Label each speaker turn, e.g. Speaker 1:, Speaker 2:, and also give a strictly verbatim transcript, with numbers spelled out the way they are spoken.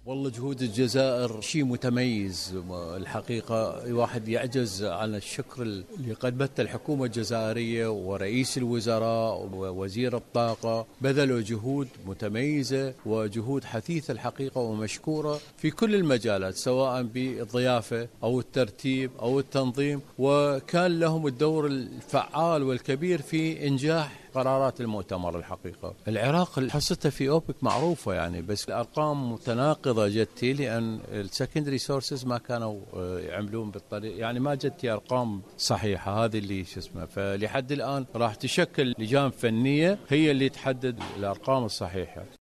Speaker 1: والله جهود الجزائر شيء متميز الحقيقة، الواحد يعجز عن الشكر اللي قدمته الحكومة الجزائرية ورئيس الوزراء ووزير الطاقة، بذلوا جهود متميزة وجهود حثيثة الحقيقة ومشكورة في كل المجالات، سواء بالضيافة أو الترتيب أو التنظيم، وكان لهم الدور الفعال والكبير في إنجاح قرارات المؤتمر. الحقيقة العراق حصتها في أوبك معروفة يعني، بس الأرقام متناقضة جدتي، لأن السكندري سورسز ما كانوا يعملون بالطريقة، يعني ما جدتي أرقام صحيحة، هذه اللي شو اسمه. فلحد الآن راح تشكل لجان فنية هي اللي تحدد الأرقام الصحيحة.